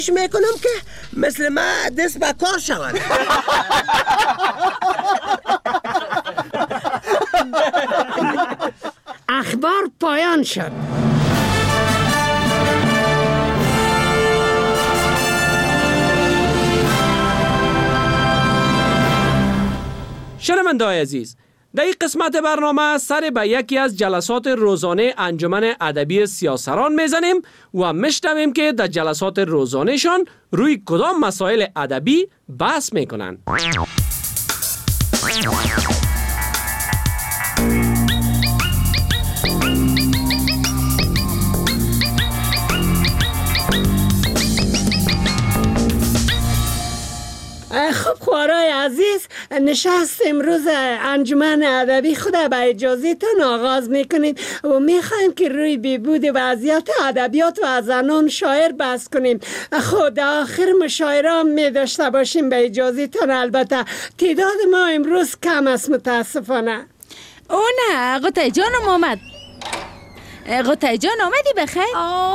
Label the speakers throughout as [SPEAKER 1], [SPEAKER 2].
[SPEAKER 1] میکنم که مثل من دست به کار شود.
[SPEAKER 2] اخبار پایان شد.
[SPEAKER 3] شنونده‌های عزیز، در این قسمت برنامه سر به یکی از جلسات روزانه انجمن ادبی سیاسران میزنیم و میشنویم که در جلسات روزانهشان روی کدام مسائل ادبی بحث میکنن.
[SPEAKER 2] خب خوارای عزیز، نشست امروز انجمن ادبی خود به اجازه تان آغاز میکنیم و میخوایم که روی بیبود وضعیت ادبیات و زنان شاعر بحث کنیم. خود آخر مشاعره می داشته باشیم به اجازه تان. البته تعداد ما امروز کم است متاسفانه.
[SPEAKER 4] او نه قطعی جانم آمد. قطعی جان آمدی بخیر؟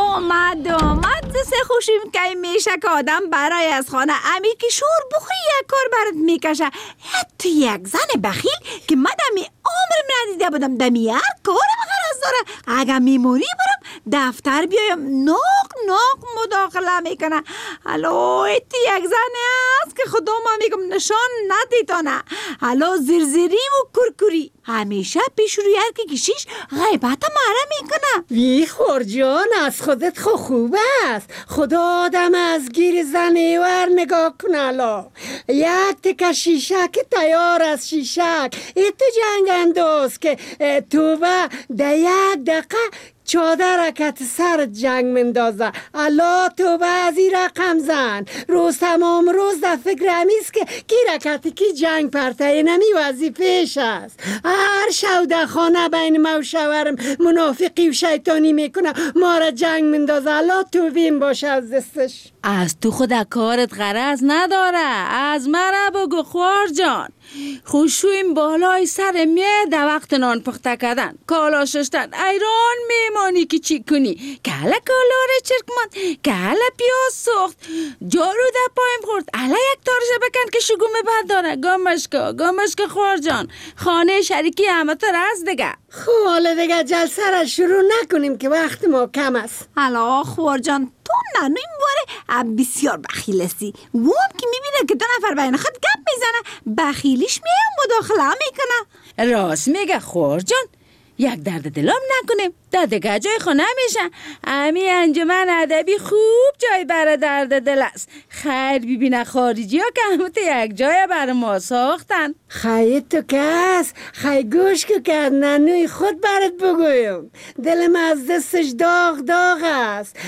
[SPEAKER 5] آمد سه خوشیم که میشه که آدم برای از خانه امی که شور بخوری یک کار برات میکشه. حتی یک زن بخیل که من دمی عمرم ندیده بودم دمی هر کارم غرض داره. اگه میمونی برم دفتر بیایم ناق مداخله میکنه. حالا ایتی یک زنی هست که خدا ما میگم نشان ندیدانه. حالا زرزری و کرکری همیشه پیش روی هر که کشیش غیبت مره میکنه.
[SPEAKER 2] وی خورجان از خودت خوب است. خدا آدم از گیر زنیور نگاه کنه. الا یک تکه شیشک تیار از شیشک ایتو جنگ انداز که تو با ده یک دقیقه چادر کت سر جنگ مندازه. الله تو بعضی رقم زن روز تمام روز در فکر همیست که کی رکتی کی جنگ پرتای نمی وظیفه‌اش است. هر شو در خانه بین ما و شوهرم منافقی و شیطانی میکنه ما را جنگ مندازه. الله تو بین باشه از دستش.
[SPEAKER 4] از تو خود کارت غرض نداره. از مرا بگو خوار جان. خوشویم بالای سر میه در وقت نان پخته کردن کالا شستن ایران میمانی که چی کنی. که حالا کالا را چرک ماند که حالا پیاز سخت جارو در پایم خورد حالا یک تارشه بکن که شگوم بد داره. گامش که خوار جان خانه شریکی همه تر از دیگه.
[SPEAKER 2] خب حالا دیگه جلسه را شروع نکنیم که وقت ما کم است.
[SPEAKER 5] حالا خوار جان تو ننویم باره بسیار بخیل هستی. وام که میبینه که دو نفر بین خود گپ میزنه بخیلیش میام مداخله میکنه.
[SPEAKER 4] راست میگه خوار جان. یک درد دلم نکنیم در دیگه جای خونه میشه. امی انجمن ادبی خوب جای برای درد دل است. خیر ببینه خارجی ها که همت یک جای برای ما ساختن.
[SPEAKER 2] خیر تو کس خیر گوش که ننوی خود برات بگویم. دلم از دستش داغ است.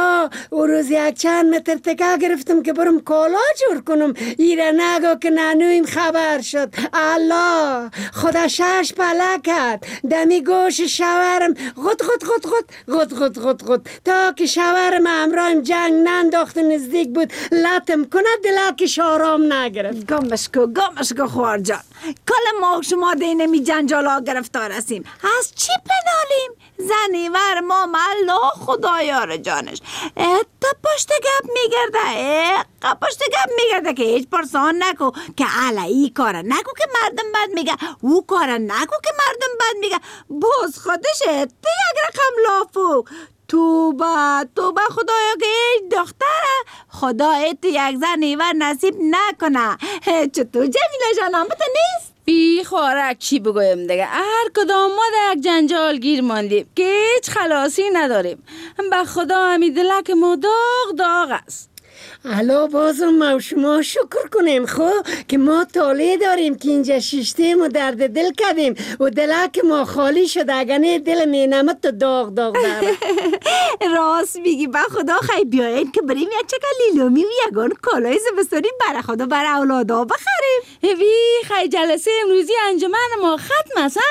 [SPEAKER 2] او روز یک چند متر تکه گرفتم که برم کالا جور کنم. ایره نگو که ننویم خبر شد. الله خدا شش پله کرد دمی گوش شوهرم غد تا که شوهرم همراهم جنگ ننداخت نزدیک بود لطم کنه دلکش آرام نگرفت.
[SPEAKER 5] گمش کو خوار جان. کل ما شما دینمی جنجالا گرفتار هستیم. از چی پنالیم؟ زنیور ما الله خدایار جانش. تا پشت گپ میگرده که هیچ پرسان نکو که علی کاره نکو که مردم بد میگه او کاره نکو که مردم بد میگه. باز خودشه تو یک رقم لافو. توبه خدایا که هیچ دختره خدا تو یک زنیور نصیب نکنه. چطور جمیله جانم بته نیست؟
[SPEAKER 4] بی خورک چی بگویم دیگه. هر کدام ما در یک جنجال گیر ماندیم که هیچ خلاصی نداریم. به خدا همی دلک ما داغ است.
[SPEAKER 2] الو بازم ما شما شکر کنیم خب که ما طاله داریم که اینجا شیشتیم و درد دل کردیم و دلک ما خالی شده. اگه دل مینمت تو داغ داره.
[SPEAKER 5] راست میگی. با خدا خیلی بیاین که بریم یک چکه لیلومی و یگان کالای زمستانی برای خدا برای اولادا بخریم.
[SPEAKER 4] وی خیلی جلسه امروزی انجمن ما ختم است.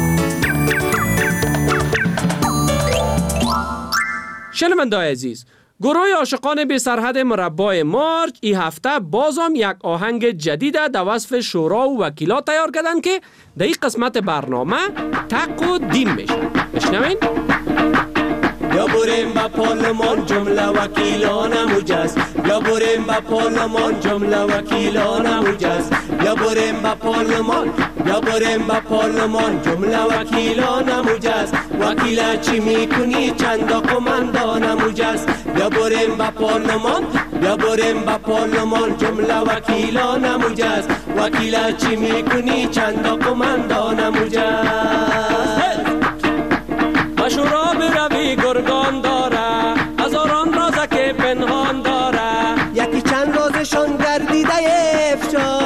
[SPEAKER 3] شنونده‌های عزیز، گروه عاشقان بی سرحد مربای مارچ این هفته بازم یک آهنگ جدید در وصف شورا و وکیلا تیار کردن که در این قسمت برنامه تق و دین میشه. بشنوین؟
[SPEAKER 1] بیا بریم با پارلمان جمله وکیلان مجاز، بیا بریم با پارلمان جمله وکیلان مجاز، بیا بریم با پارلمان، بیا بریم با پارلمان جمله وکیلان مجاز. وکیلا چی میکنی چند قماندان مجاز، بیا بریم با پارلمان، بیا بریم با پارلمان جمله وکیلان مجاز. وکیلا چی میکنی چند قماندان مجاز.
[SPEAKER 3] مشورا بروی گرگان داره، هزاران رازه که پنهان داره.
[SPEAKER 1] یکی چند رازشان گردیده افشا،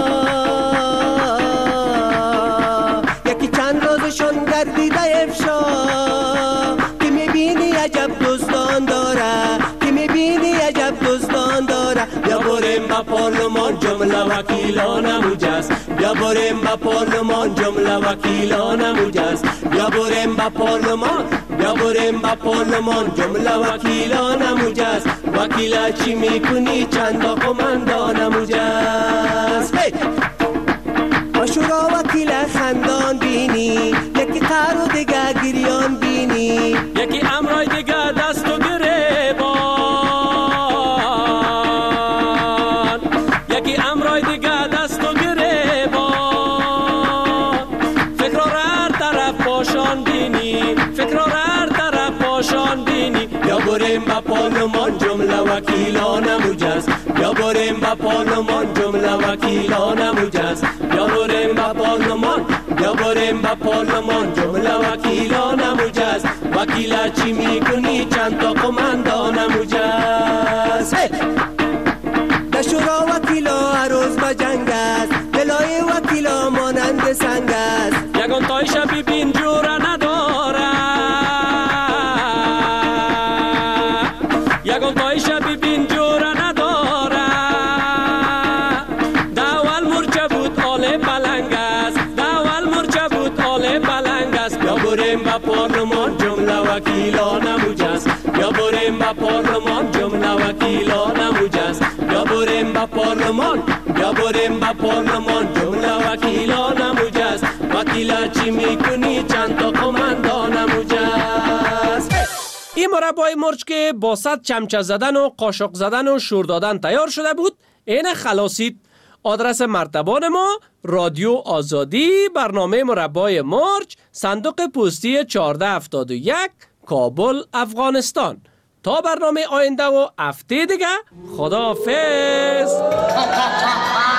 [SPEAKER 1] یکی چند رازشان گردیده افشا. که میبینی عجب دزدان داره، که میبینی عجب دزدان داره. بیا بریم با پارلمان جمله وکیلان مجاز، بیا بریم با پارلمان جمله وکیلان مجاز. بیا بریم با پارلمان، بیا بریم با پارلمان جمله وکیلان مجاز. وکیلا چی میکنی چند قماندان مجاز. مشورا وکیل خندان بینی، یکی قهر و دیگه گریان بینی،
[SPEAKER 3] یکی امرای دیگه دست و گریبان، یکی امرای دیگه دست و گریبان. فکر هر طرف پاشان بینی، فکر هر طرف پاشان بینی.
[SPEAKER 1] بیا بریم با پارلمان جمله وکیلان مجاز، بیا بریم با پارلمان جمله وکیلان مجاز. بیا بریم با پارلمان، بیا بریم با پارلمان جمله وکیلان مجاز. وکیلا چی میکنی چند قماندان مجاز. در شورا وکیلا هر روز با جنگ است، دلای وکیلا مانند سنگ است.
[SPEAKER 3] یگان تایش ببین جوره نداره، یگان تایش ببین جوره نداره. داول مرچه بود آل بلنگ است، داول مرچه بود آل بلنگ است.
[SPEAKER 1] بیا بریم با پارلمان جمله وکیلان مجاز، بیا بریم با پارلمان جمله وکیلان مجاز. بیا بریم با پارلمان، بیا بریم با پارلمان جمله وکیلان مجاز. وکیلا چی میکنی چند قماندان مجاز.
[SPEAKER 3] این مربای مرچ که با صد چمچه زدن و قاشق زدن و شور دادن تیار شده بود، این خلاصید. آدرس مرتبان ما رادیو آزادی، برنامه مربای مرچ، صندوق پستی 1471، کابل، افغانستان. تا برنامه آینده و هفته دیگه، خداحافظ.